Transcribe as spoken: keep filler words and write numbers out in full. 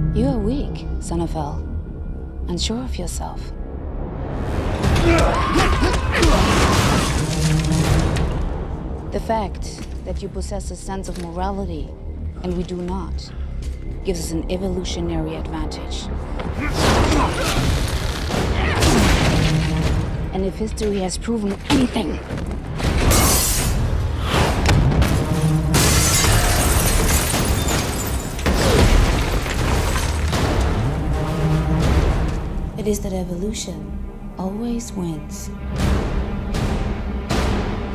You are weak, Sanafel. Unsure of yourself. The fact that you possess a sense of morality, and we do not, gives us an evolutionary advantage. And if history has proven anything, it is that evolution always wins.